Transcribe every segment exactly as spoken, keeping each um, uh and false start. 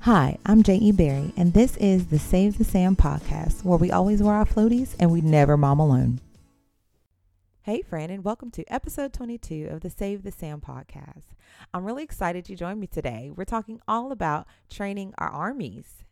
Hi, I'm J E. Berry, and this is the Save the Sam podcast, where we always wear our floaties and we never mom alone. Hey friend, and welcome to episode twenty-two of the Save the Sam podcast. I'm really excited you joined me today. We're talking all about training our armies.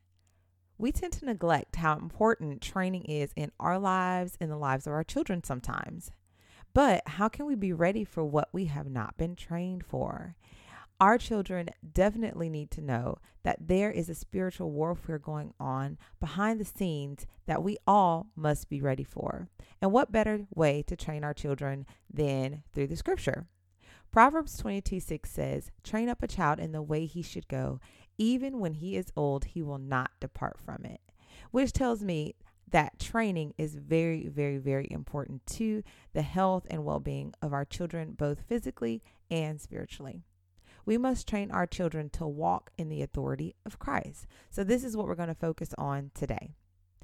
We tend to neglect how important training is in our lives, in the lives of our children sometimes. But how can we be ready for what we have not been trained for? Our children definitely need to know that there is a spiritual warfare going on behind the scenes that we all must be ready for. And what better way to train our children than through the scripture? Proverbs twenty-two six says, "Train up a child in the way he should go. Even when he is old, he will not depart from it." Which tells me that training is very, very, very important to the health and well-being of our children, both physically and spiritually. We must train our children to walk in the authority of Christ. So this is what we're going to focus on today.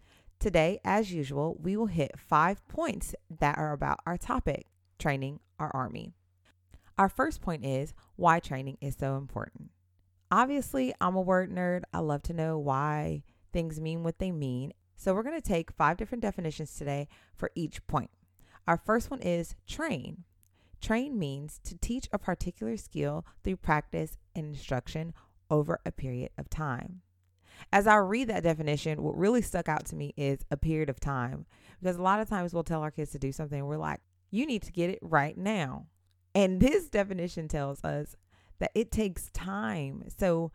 Today, as usual, we will hit five points that are about our topic, training our army. Our first point is why training is so important. Obviously, I'm a word nerd. I love to know why things mean what they mean. So we're going to take five different definitions today for each point. Our first one is train. Train means to teach a particular skill through practice and instruction over a period of time. As I read that definition, what really stuck out to me is a period of time, because a lot of times we'll tell our kids to do something and we're like, you need to get it right now. And this definition tells us that it takes time. So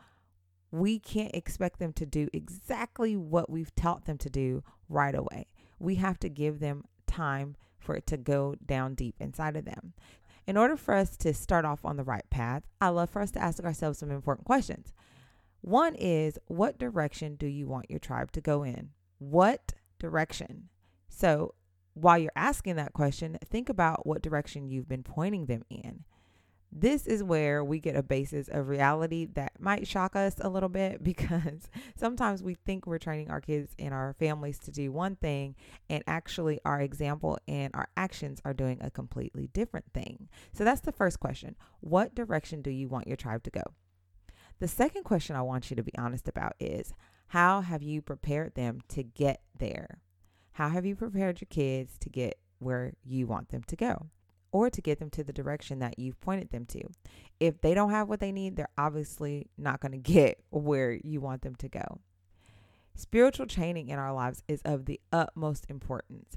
we can't expect them to do exactly what we've taught them to do right away. We have to give them time for it to go down deep inside of them. In order for us to start off on the right path, I love for us to ask ourselves some important questions. One is, what direction do you want your tribe to go in? What direction? So while you're asking that question, think about what direction you've been pointing them in. This is where we get a basis of reality that might shock us a little bit, because sometimes we think we're training our kids and our families to do one thing, and actually our example and our actions are doing a completely different thing. So that's the first question. What direction do you want your tribe to go? The second question I want you to be honest about is, how have you prepared them to get there? How have you prepared your kids to get where you want them to go, or to get them to the direction that you've pointed them to? If they don't have what they need, they're obviously not going to get where you want them to go. Spiritual training in our lives is of the utmost importance.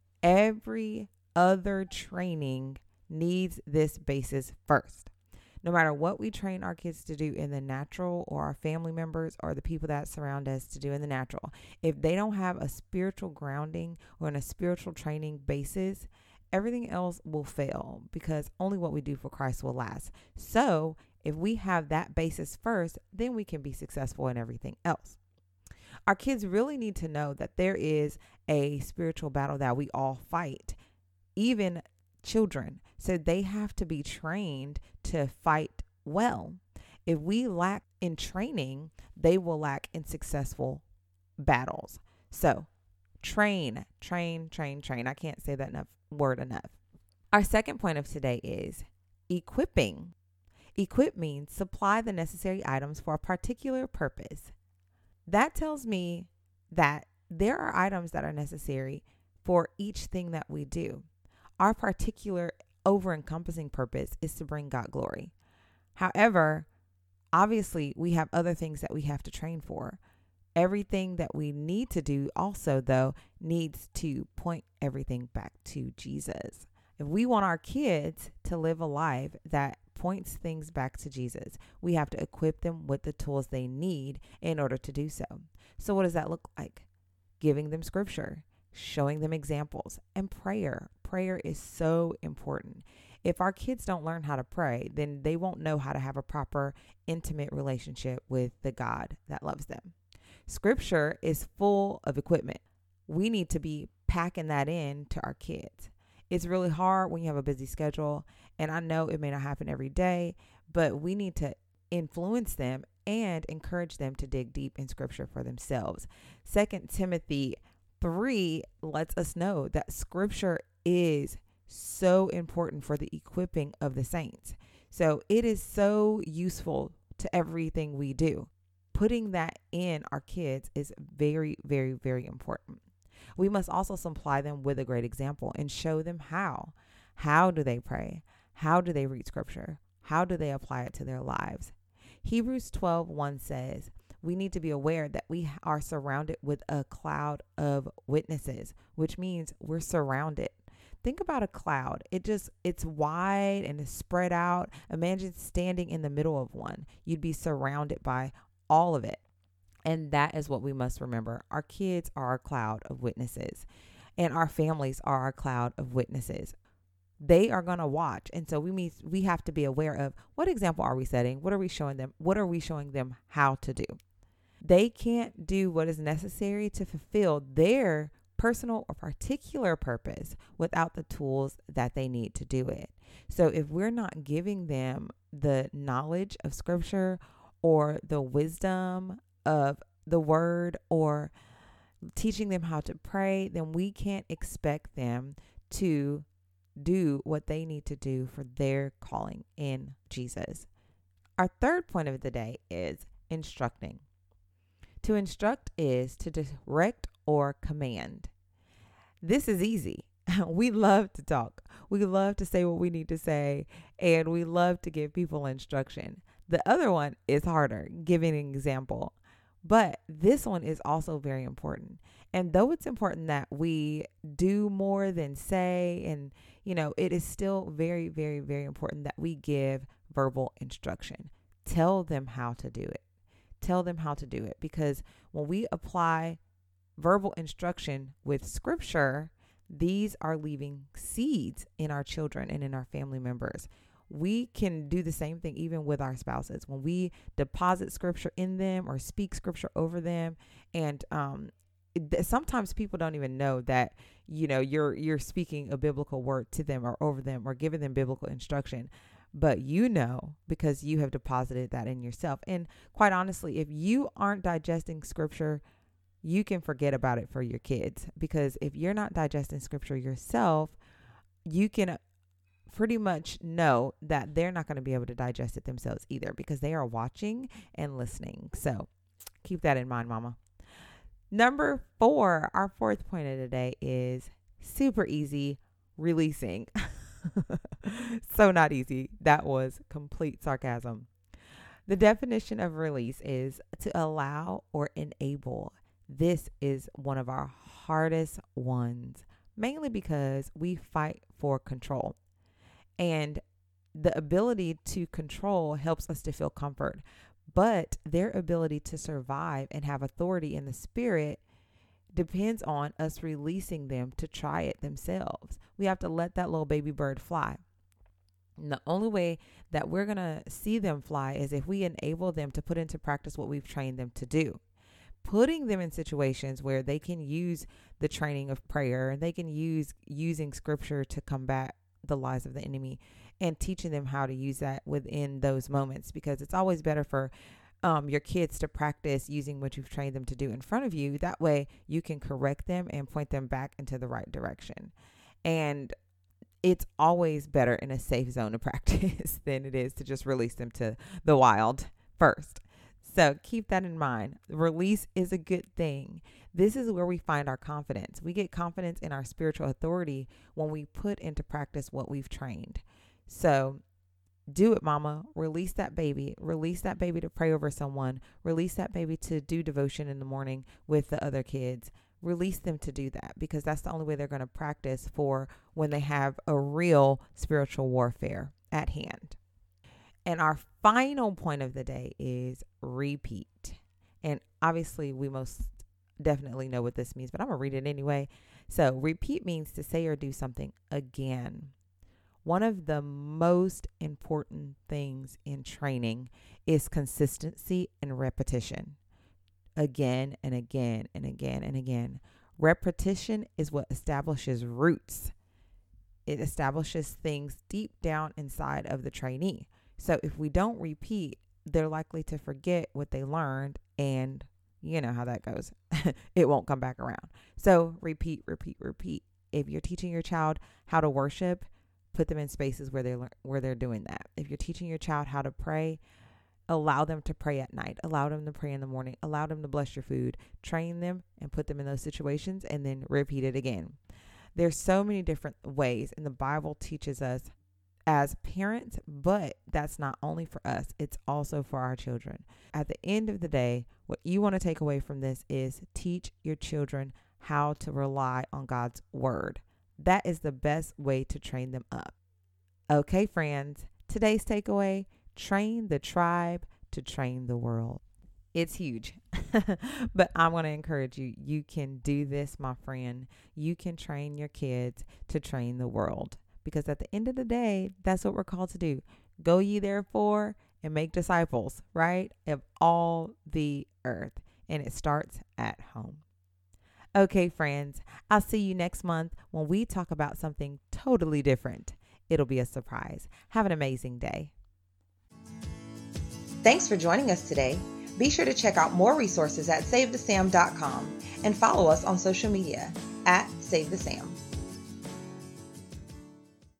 Every other training needs this basis first. No matter what we train our kids to do in the natural, or our family members or the people that surround us to do in the natural, if they don't have a spiritual grounding or a spiritual training basis, everything else will fail, because only what we do for Christ will last. So if we have that basis first, then we can be successful in everything else. Our kids really need to know that there is a spiritual battle that we all fight, even children. So they have to be trained to fight well. If we lack in training, they will lack in successful battles. So train, train, train, train. I can't say that enough word enough. Our second point of today is equipping. Equip means supply the necessary items for a particular purpose. That tells me that there are items that are necessary for each thing that we do. Our particular over-encompassing purpose is to bring God glory. However, obviously we have other things that we have to train for. Everything that we need to do also, though, needs to point everything back to Jesus. If we want our kids to live a life that points things back to Jesus, we have to equip them with the tools they need in order to do so. So what does that look like? Giving them scripture, showing them examples, and prayer. Prayer is so important. If our kids don't learn how to pray, then they won't know how to have a proper, intimate relationship with the God that loves them. Scripture is full of equipment. We need to be packing that in to our kids. It's really hard when you have a busy schedule, and I know it may not happen every day, but we need to influence them and encourage them to dig deep in scripture for themselves. Second Timothy three lets us know that scripture is so important for the equipping of the saints. So it is so useful to everything we do. putting that in our kids is very, very, very important. We must also supply them with a great example and show them how. How do they pray? How do they read scripture? How do they apply it to their lives? Hebrews twelve one says, we need to be aware that we are surrounded with a cloud of witnesses, which means we're surrounded. Think about a cloud. It just, it's wide and it's spread out. Imagine standing in the middle of one. You'd be surrounded by all of it. And that is what we must remember. Our kids are a cloud of witnesses, and our families are a cloud of witnesses. They are going to watch. And so we mean, we have to be aware of what example are we setting? What are we showing them? What are we showing them how to do? They can't do what is necessary to fulfill their personal or particular purpose without the tools that they need to do it. So if we're not giving them the knowledge of scripture or the wisdom of the word or teaching them how to pray, then we can't expect them to do what they need to do for their calling in Jesus. Our third point of the day is instructing. To instruct is to direct or command. This is easy. We love to talk. We love to say what we need to say, and we love to give people instruction. The other one is harder, giving an example. But this one is also very important. And though it's important that we do more than say, and, you know, it is still very, very, very important that we give verbal instruction. Tell them how to do it. Tell them how to do it. Because when we apply verbal instruction with scripture, these are leaving seeds in our children and in our family members. We can do the same thing even with our spouses. When we deposit scripture in them or speak scripture over them, and um, it, sometimes people don't even know that, you know, you're you're speaking a biblical word to them or over them or giving them biblical instruction. But you know, because you have deposited that in yourself. And quite honestly, if you aren't digesting scripture, you can forget about it for your kids. Because if you're not digesting scripture yourself, you can pretty much know that they're not going to be able to digest it themselves either, because they are watching and listening. So keep that in mind, mama. Number four, our fourth point of the day is super easy, releasing. So not easy. That was complete sarcasm. The definition of release is to allow or enable. This is one of our hardest ones, mainly because we fight for control. And the ability to control helps us to feel comfort, but their ability to survive and have authority in the spirit depends on us releasing them to try it themselves. We have to let that little baby bird fly. And the only way that we're going to see them fly is if we enable them to put into practice what we've trained them to do. Putting them in situations where they can use the training of prayer and they can use using scripture to combat the lies of the enemy, and teaching them how to use that within those moments, because it's always better for um, your kids to practice using what you've trained them to do in front of you. That way you can correct them and point them back into the right direction. And it's always better in a safe zone of practice than it is to just release them to the wild first. So keep that in mind. Release is a good thing. This is where we find our confidence. We get confidence in our spiritual authority when we put into practice what we've trained. So do it, mama. Release that baby. Release that baby to pray over someone. Release that baby to do devotion in the morning with the other kids. Release them to do that, because that's the only way they're going to practice for when they have a real spiritual warfare at hand. And our final point of the day is repeat. And obviously we most definitely know what this means, but I'm going to read it anyway. So repeat means to say or do something again. One of the most important things in training is consistency and repetition. Again and again and again and again. Repetition is what establishes roots. It establishes things deep down inside of the trainee. So if we don't repeat, they're likely to forget what they learned, and you know how that goes. It won't come back around. So repeat, repeat, repeat. If you're teaching your child how to worship, put them in spaces where they learn, where they're doing that. If you're teaching your child how to pray, Allow them to pray at night. Allow them to pray in the morning. Allow them to bless your food. Train them and put them in those situations and then repeat it again. There's so many different ways, and the Bible teaches us as parents, but that's not only for us, it's also for our children. At the end of the day, what you want to take away from this is teach your children how to rely on God's word. That is the best way to train them up. Okay, friends, today's takeaway: train the tribe to train the world. It's huge, but I'm going to encourage you. You can do this, my friend. You can train your kids to train the world, because at the end of the day, that's what we're called to do. Go ye therefore and make disciples, right, of all the earth. And it starts at home. Okay, friends, I'll see you next month when we talk about something totally different. It'll be a surprise. Have an amazing day. Thanks for joining us today. Be sure to check out more resources at save the sam dot com and follow us on social media at Save the Sam.